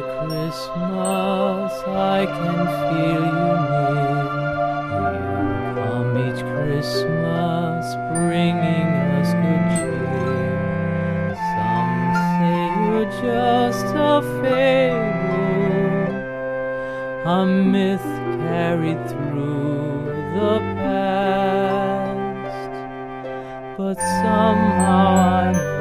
Christmas, I can feel you near. You come each Christmas, bringing us good cheer. Some say you're just a fable, a myth carried through the past, but somehow I know